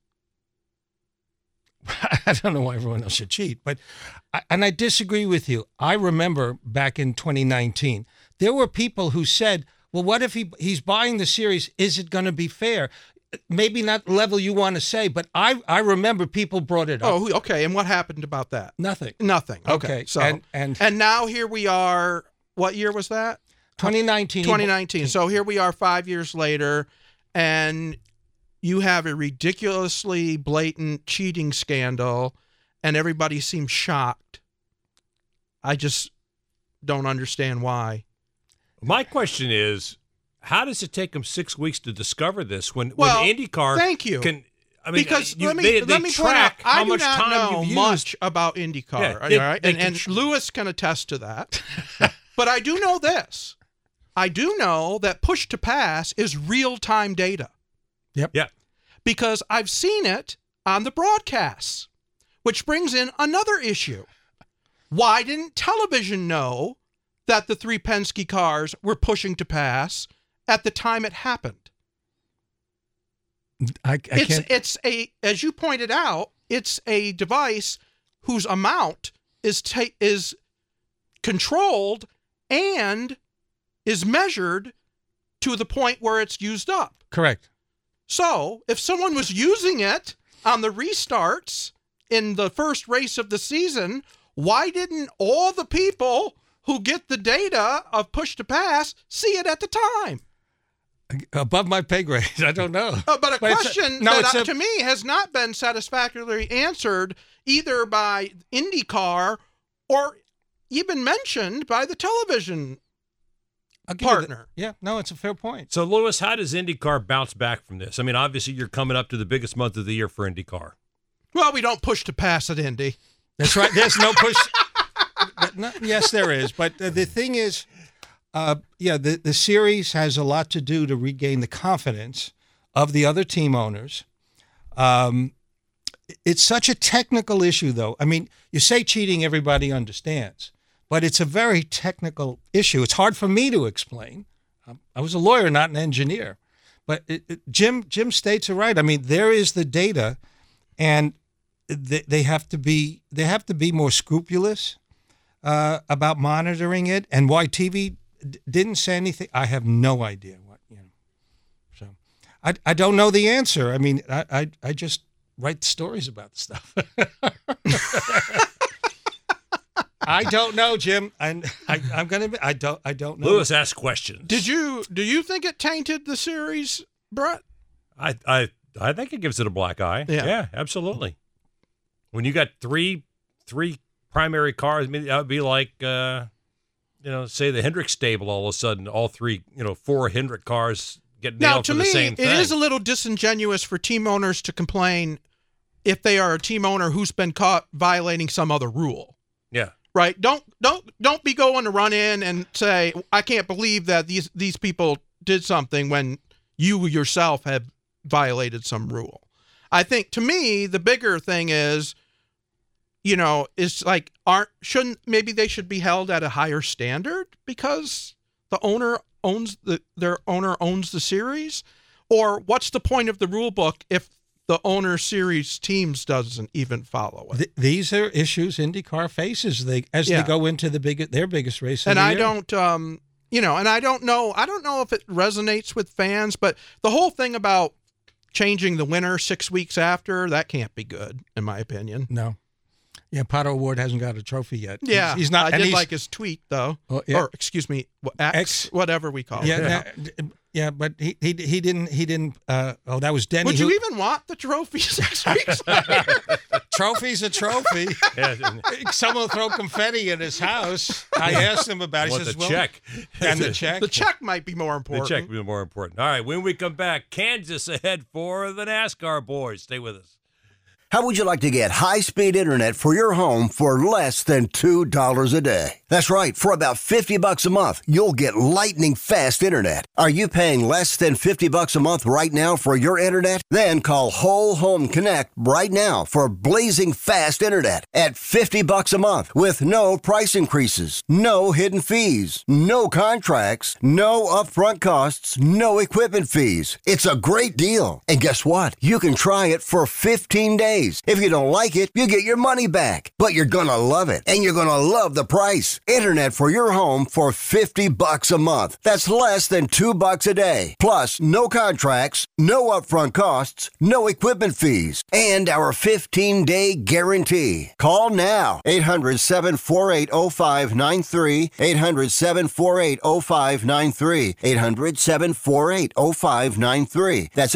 I don't know why everyone else should cheat, but I disagree with you. I remember back in 2019, there were people who said, well, what if he's buying the series? Is it going to be fair? Maybe not the level you want to say, but I remember people brought it up. Oh, okay. And what happened about that? Nothing. Okay. So and now here we are. What year was that? 2019. 2019. So here we are 5 years later, and you have a ridiculously blatant cheating scandal, and everybody seems shocked. I just don't understand why. My question is, how does it take them 6 weeks to discover this when IndyCar thank you. Can? I mean, because they let me track point out, how I do much not time know you've much used. about IndyCar, Yeah, all right? And Lewis can attest to that. But I do know this. I do know that push to pass is real-time data. Yep. Yeah. Because I've seen it on the broadcasts, which brings in another issue. Why didn't television know that the 3 Penske cars were pushing to pass at the time it happened? I can't. It's as you pointed out, it's a device whose amount is controlled and is measured to the point where it's used up. Correct. So if someone was using it on the restarts in the first race of the season, why didn't all the people who get the data of push to pass see it at the time? Above my pay grade. I don't know. But a question that to me has not been satisfactorily answered either by IndyCar or even mentioned by the television partner. Yeah, no, it's a fair point. So, Lewis, how does IndyCar bounce back from this? I mean, obviously, you're coming up to the biggest month of the year for IndyCar. Well, we don't push to pass at Indy. That's right. There's no push. Yes, there is. But the thing is, the series has a lot to do to regain the confidence of the other team owners. It's such a technical issue, though. I mean, you say cheating, everybody understands. But it's a very technical issue. It's hard for me to explain. I was a lawyer, not an engineer. But Jim states it right. I mean, there is the data, and they have to be more scrupulous about monitoring it. And why TV didn't say anything, I have no idea. So I don't know the answer. I mean, I just write stories about the stuff. I don't know, Jim. I'm gonna. I don't know. Lewis asks questions. Do you think it tainted the series, Brett? I think it gives it a black eye. Yeah, absolutely. When you got three primary cars, I mean, that would be like say the Hendrick stable. All of a sudden, all three, 4 Hendrick cars get nailed for the same thing. It is a little disingenuous for team owners to complain if they are a team owner who's been caught violating some other rule. Yeah. Right. Don't be going to run in and say, I can't believe that these people did something when you yourself have violated some rule. I think to me the bigger thing is, is like maybe they should be held at a higher standard because the owner owns their owner owns the series, or what's the point of the rule book if the owner series teams doesn't even follow it? These are issues IndyCar faces they go into their biggest race. And I don't, and I don't know if it resonates with fans, but the whole thing about changing the winner 6 weeks after, that can't be good, in my opinion. No. Yeah, Pato O'Ward hasn't got a trophy yet. Yeah, he's not. I did like his tweet though, or excuse me, X, whatever we call it. Yeah, but he didn't. That was Denny. Would you even want the trophy 6 weeks later? Trophy's a trophy. Someone will throw confetti in his house. I asked him about it. He says, check. And the check. The check might be more important. The check would be more important. All right, when we come back, Kansas ahead for the NASCAR boys. Stay with us. How would you like to get high-speed internet for your home for less than $2 a day? That's right. For about $50 a month, you'll get lightning fast internet. Are you paying less than $50 a month right now for your internet? Then call Whole Home Connect right now for blazing fast internet at $50 a month with no price increases, no hidden fees, no contracts, no upfront costs, no equipment fees. It's a great deal. And guess what? You can try it for 15 days. If you don't like it, you get your money back. But you're gonna love it, and you're gonna love the price. Internet for your home for $50 a month. That's less than $2 a day. Plus, no contracts, no upfront costs, no equipment fees, and our 15-day guarantee. Call now. 800-748-0593. 800-748-0593. 800-748-0593. That's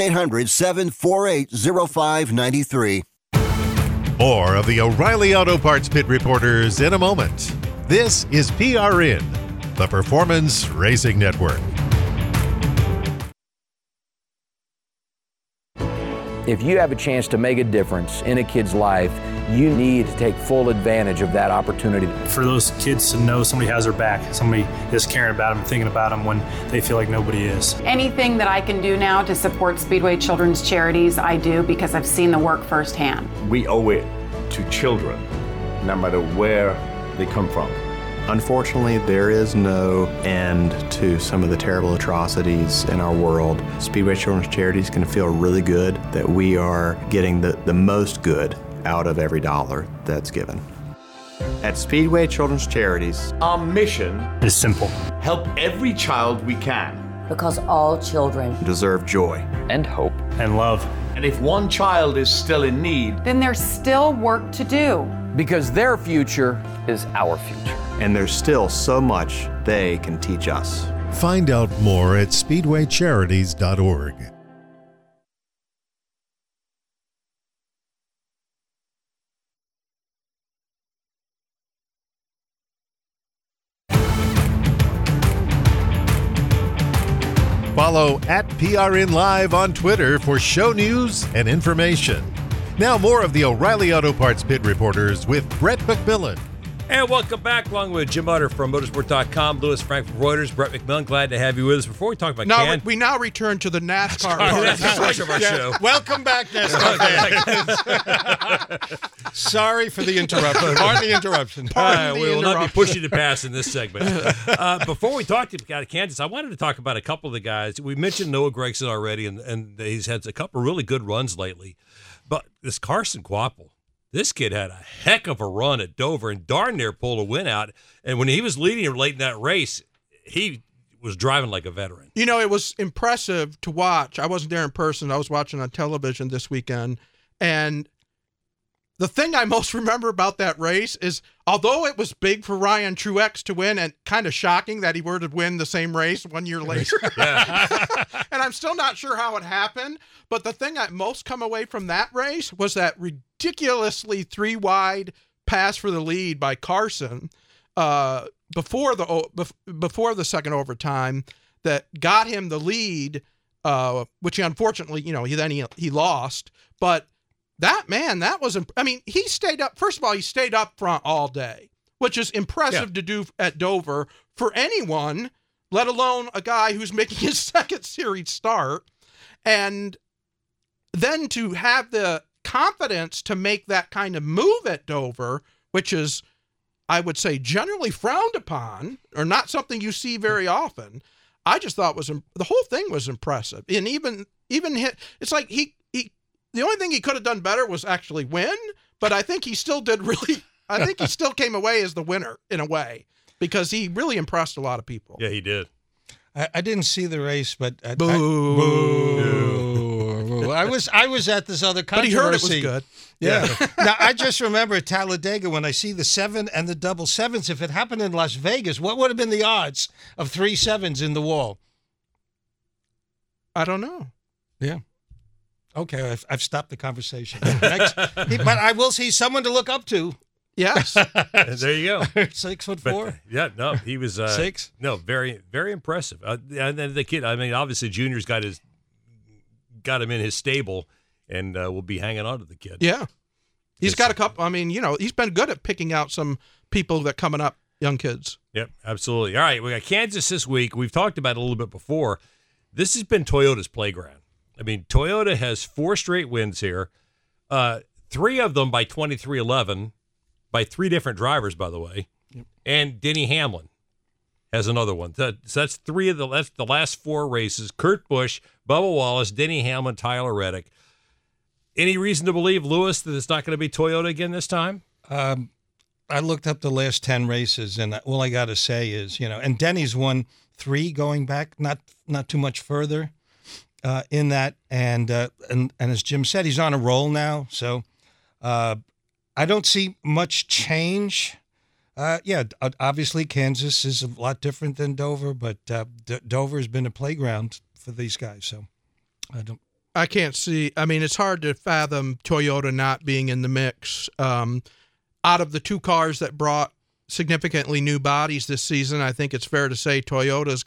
800-748-0593. More of the O'Reilly Auto Parts Pit Reporters in a moment. This is PRN, the Performance Racing Network. If you have a chance to make a difference in a kid's life, you need to take full advantage of that opportunity. For those kids to know somebody has their back, somebody is caring about them, thinking about them when they feel like nobody is. Anything that I can do now to support Speedway Children's Charities, I do because I've seen the work firsthand. We owe it to children, no matter where they come from. Unfortunately, there is no end to some of the terrible atrocities in our world. Speedway Children's Charities can feel really good that we are getting the most good out of every dollar that's given. At Speedway Children's Charities, our mission is simple. Help every child we can. Because all children deserve joy and hope and love. And if one child is still in need, then there's still work to do. Because their future is our future. And there's still so much they can teach us. Find out more at speedwaycharities.org. Follow at PRN Live on Twitter for show news and information. Now more of the O'Reilly Auto Parts Pit Reporters with Brett McMillan. And welcome back, along with Jim Utter from Motorsport.com, Louis Frank from Reuters, Brett McMillan. Glad to have you with us. Before we talk about we now return to the NASCAR part of our show. Welcome back, NASCAR fans. Sorry for the interruption. Pardon the interruption. We will not be pushing to pass in this segment. Before we talk to Kansas, I wanted to talk about a couple of the guys. We mentioned Noah Gragson already, and he's had a couple of really good runs lately. But this Carson Kvapil, this kid had a heck of a run at Dover and darn near pulled a win out. And when he was leading late in that race, he was driving like a veteran. You know, it was impressive to watch. I wasn't there in person. I was watching on television this weekend. And the thing I most remember about that race is, although it was big for Ryan Truex to win and kind of shocking that he were to win the same race 1 year later. And I'm still not sure how it happened. But the thing I most come away from that race was that ridiculously 3-wide pass for the lead by Carson before the second overtime that got him the lead, which he unfortunately, he lost. But that was, he stayed up. First of all, he stayed up front all day, which is impressive to do at Dover for anyone, let alone a guy who's making his second series start. And then to have the confidence to make that kind of move at Dover, which is, I would say, generally frowned upon or not something you see very often, I just thought the whole thing was impressive. And even it's like the only thing he could have done better was actually win, but I think he still did I think he still came away as the winner in a way because he really impressed a lot of people. Yeah, he did. I didn't see the race, but Boo. I was at this other controversy. But he heard it was good. Yeah. Now, I just remember at Talladega when I see the 7 and the double sevens. If it happened in Las Vegas, what would have been the odds of 3 sevens in the wall? I don't know. Yeah. Okay, I've stopped the conversation. Next, but I will see someone to look up to. Yes. There you go. 6'4". Yeah, no, he was 6. No, very, very impressive. And then the kid, obviously Junior's got him in his stable, and will be hanging on to the kid. Yeah. He's got a couple. I mean, he's been good at picking out some people that coming up, young kids. Yep, absolutely. All right, we got Kansas this week. We've talked about it a little bit before. This has been Toyota's playground. I mean, Toyota has 4 straight wins here, 3 of them by 23-11, by 3 different drivers, by the way. Yep. And Denny Hamlin has another one. So that's 3 of that's the last 4 races. Kurt Busch, Bubba Wallace, Denny Hamlin, Tyler Reddick. Any reason to believe, Lewis, that it's not going to be Toyota again this time? I looked up the last 10 races, and all I got to say is, and Denny's won 3 going back, not too much further in that. And as Jim said, he's on a roll now. So I don't see much change. Obviously Kansas is a lot different than Dover, but Dover has been a playground for these guys. So I can't see. I mean, it's hard to fathom Toyota not being in the mix. Out of the 2 cars that brought significantly new bodies this season, I think it's fair to say Toyota's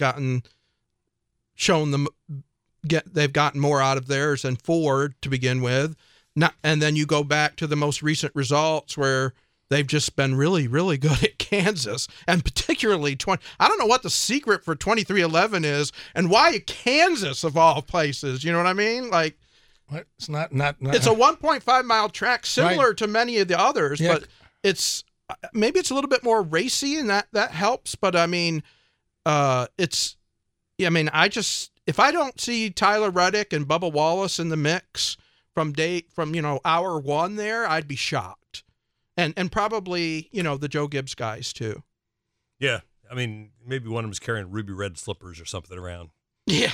they've gotten more out of theirs than Ford to begin with. And then you go back to the most recent results where they've just been really, really good at Kansas, and particularly I don't know what the secret for 23-11 is, and why Kansas of all places. You know what I mean? Like, what? It's not. It's a 1.5 mile track, similar to many of the others, but maybe it's a little bit more racy, and that helps. But I mean, if I don't see Tyler Reddick and Bubba Wallace in the mix from hour 1 there, I'd be shocked. And probably, the Joe Gibbs guys, too. Yeah. I mean, maybe one of them's carrying ruby red slippers or something around. Yeah.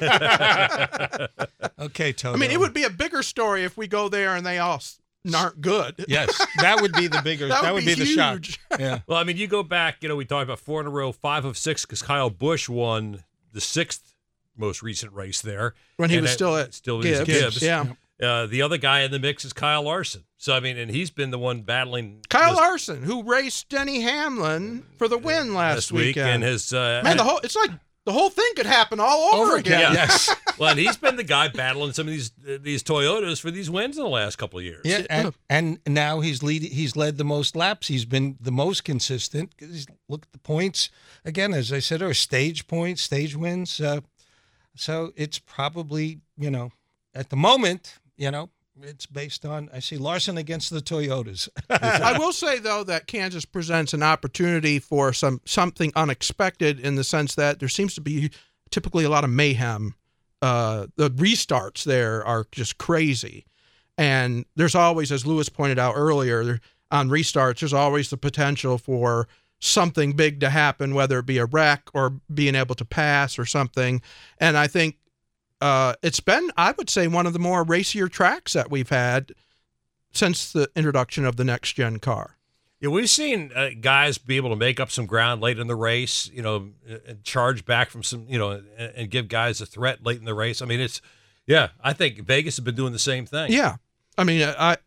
Okay, Toto. I mean, it would be a bigger story if we go there and they all aren't good. Yes, that would be the bigger. that would be the shock. Yeah. Well, I mean, you go back, we talked about 4 in a row, 5 of 6, because Kyle Busch won the 6th most recent race there. When he was still at Gibbs. Yeah. The other guy in the mix is Kyle Larson. So, I mean, and he's been the one battling. Kyle Larson, who raced Denny Hamlin for the win last weekend. And his, it's like the whole thing could happen all over again. Yeah. Yes. Well, and he's been the guy battling some of these Toyotas for these wins in the last couple of years. Yeah, and now he's led the most laps. He's been the most consistent. Look at the points. Again, as I said, stage points, stage wins. So it's probably, at the moment, it's based on, I see Larson against the Toyotas. I will say, though, that Kansas presents an opportunity for something unexpected in the sense that there seems to be typically a lot of mayhem. The restarts there are just crazy. And there's always, as Lewis pointed out earlier, on restarts, there's always the potential for something big to happen, whether it be a wreck or being able to pass or something. And I think it's been, I would say, one of the more racier tracks that we've had since the introduction of the next-gen car. Yeah, we've seen guys be able to make up some ground late in the race, and charge back from some, and give guys a threat late in the race. I mean, I think Vegas has been doing the same thing. Yeah. I mean,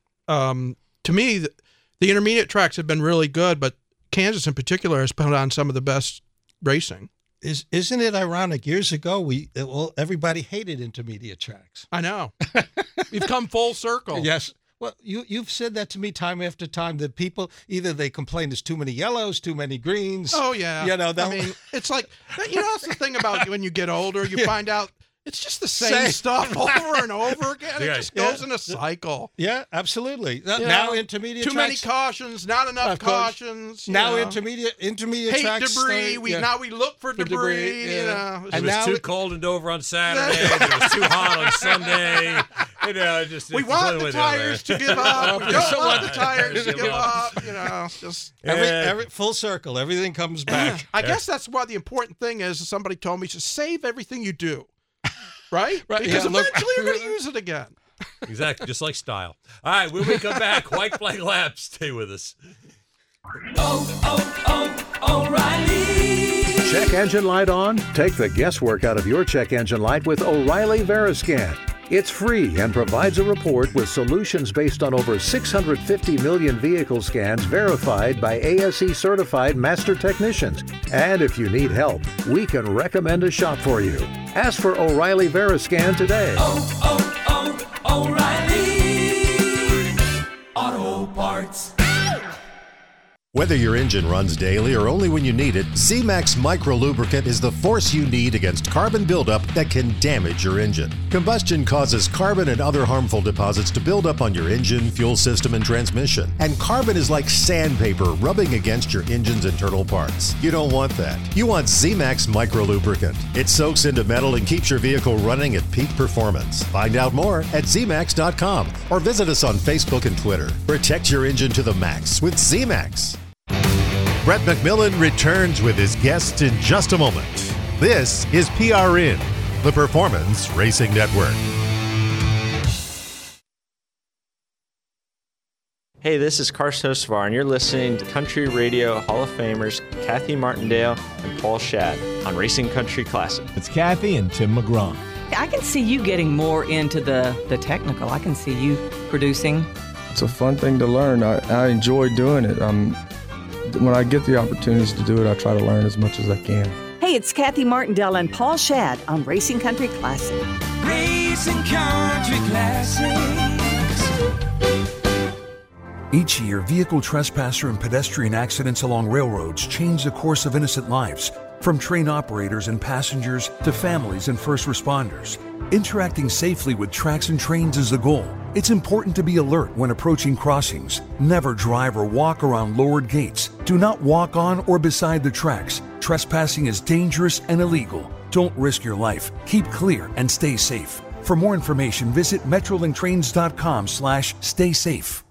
to me, the intermediate tracks have been really good, but Kansas in particular has put on some of the best racing. Isn't it ironic? Years ago, everybody hated intermediate tracks. I know. We've come full circle. Yes. Well, you've said that to me time after time, that people, either they complain there's too many yellows, too many greens. Oh, yeah. I mean, it's like, that's the thing about when you get older, you find out it's just the same stuff over and over again. It just goes in a cycle. Yeah, absolutely. Now intermediate too tracks. Many cautions, not enough cautions. Now intermediate hate tracks. Debris. Now we look for debris. It was too cold in Dover on Saturday. It was too hot on Sunday. We want the tires to give up. We don't want the tires to give up. Just every full circle. Everything comes back. I guess that's why the important thing is. Somebody told me to save everything you do. Right? Because eventually you're going to use it again. Exactly, just like style. All right, when we come back, White Flag Labs, stay with us. O'Reilly. Check engine light on? Take the guesswork out of your check engine light with O'Reilly Veriscan. It's free and provides a report with solutions based on over 650 million vehicle scans verified by ASE certified master technicians. And if you need help, we can recommend a shop for you. Ask for O'Reilly Veriscan today. O'Reilly Auto Whether your engine runs daily or only when you need it, Z-Max Micro Lubricant is the force you need against carbon buildup that can damage your engine. Combustion causes carbon and other harmful deposits to build up on your engine, fuel system, and transmission. And carbon is like sandpaper rubbing against your engine's internal parts. You don't want that. You want Z-Max Micro Lubricant. It soaks into metal and keeps your vehicle running at peak performance. Find out more at zmax.com or visit us on Facebook and Twitter. Protect your engine to the max with Z-Max. Brett McMillan returns with his guests in just a moment. This is PRN, the Performance Racing Network. Hey, this is Carson Hocevar, and you're listening to Country Radio Hall of Famers Kathy Martindale and Paul Shad on Racing Country Classic. It's Kathy and Tim McGraw. I can see you getting more into the technical. I can see you producing. It's a fun thing to learn. I enjoy doing it. When I get the opportunities to do it, I try to learn as much as I can. Hey, it's Kathy Martindale and Paul Shad on Racing Country Classic. Racing Country Classics. Each year, vehicle trespasser and pedestrian accidents along railroads change the course of innocent lives, from train operators and passengers to families and first responders. Interacting safely with tracks and trains is the goal. It's important to be alert when approaching crossings. Never drive or walk around lowered gates. Do not walk on or beside the tracks. Trespassing is dangerous and illegal. Don't risk your life. Keep clear and stay safe. For more information, visit metrolinktrains.com/stay safe.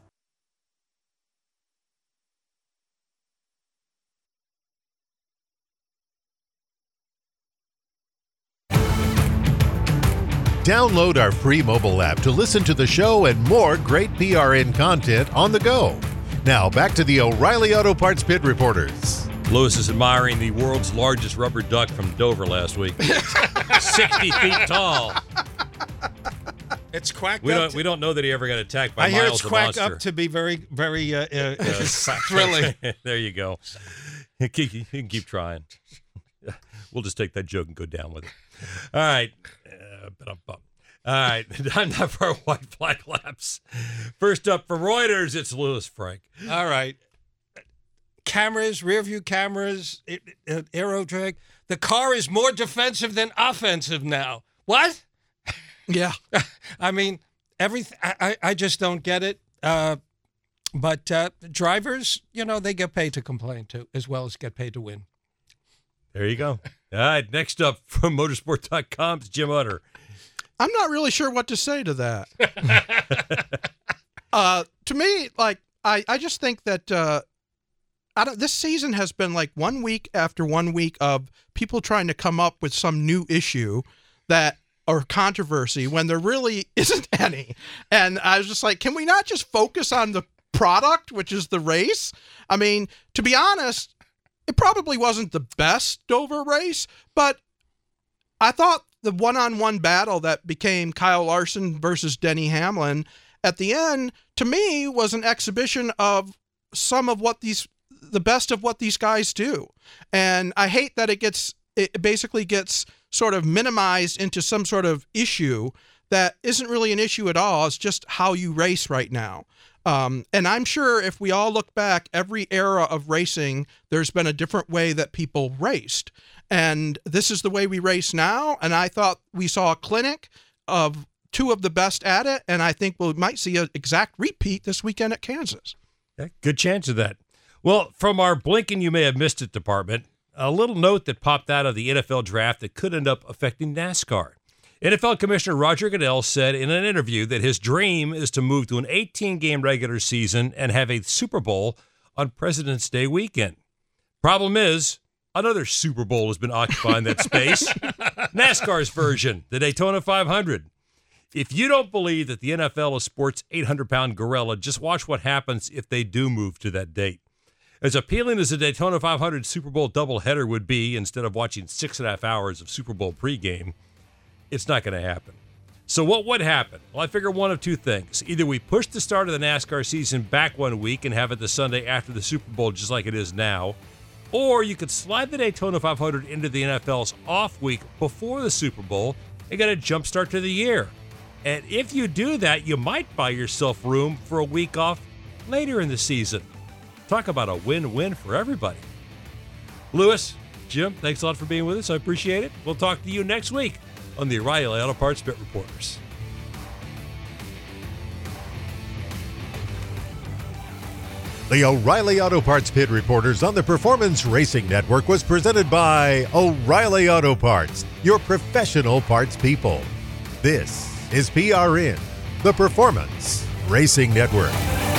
Download our free mobile app to listen to the show and more great PRN content on the go. Now, back to the O'Reilly Auto Parts Pit Reporters. Lewis is admiring the world's largest rubber duck from Dover last week. 60 feet tall. It's quacked we up. We don't know that he ever got attacked by I hear Miles it's the quacked Monster. up to be very, very thrilling. There you go. You can keep trying. We'll just take that joke and go down with it. All right. All right. Time now for our white flag laps. First up from Reuters, it's Lewis Frank. All right. Cameras, rear view cameras, aero drag. The car is more defensive than offensive now. What? Yeah. I mean, everything. I just don't get it. But drivers, they get paid to complain too, as well as get paid to win. There you go. All right. Next up from motorsport.com's Jim Utter. I'm not really sure what to say to that. To me, I just think that this season has been like 1 week after 1 week of people trying to come up with some new issue or controversy when there really isn't any. And I was just like, can we not just focus on the product, which is the race? I mean, to be honest, it probably wasn't the best Dover race, but I thought the one-on-one battle that became Kyle Larson versus Denny Hamlin at the end, to me, was an exhibition of some of the best of what these guys do. And I hate that it basically gets sort of minimized into some sort of issue that isn't really an issue at all. It's just how you race right now. And I'm sure if we all look back, every era of racing, there's been a different way that people raced. And this is the way we race now. And I thought we saw a clinic of two of the best at it. And I think we might see an exact repeat this weekend at Kansas. Okay, good chance of that. Well, from our blinking you may have missed it department, a little note that popped out of the NFL draft that could end up affecting NASCAR. NFL Commissioner Roger Goodell said in an interview that his dream is to move to an 18-game regular season and have a Super Bowl on President's Day weekend. Problem is, another Super Bowl has been occupying that space, NASCAR's version, the Daytona 500. If you don't believe that the NFL is sports' 800-pound gorilla, just watch what happens if they do move to that date. As appealing as the Daytona 500 Super Bowl doubleheader would be, instead of watching 6.5 hours of Super Bowl pregame, it's not going to happen. So what would happen? Well, I figure one of two things. Either we push the start of the NASCAR season back 1 week and have it the Sunday after the Super Bowl, just like it is now, or you could slide the Daytona 500 into the NFL's off week before the Super Bowl and get a jump start to the year. And if you do that, you might buy yourself room for a week off later in the season. Talk about a win-win for everybody. Lewis, Jim, thanks a lot for being with us. I appreciate it. We'll talk to you next week on the O'Reilly Auto Parts Pit Reporters. The O'Reilly Auto Parts Pit Reporters on the Performance Racing Network was presented by O'Reilly Auto Parts, your professional parts people. This is PRN, the Performance Racing Network.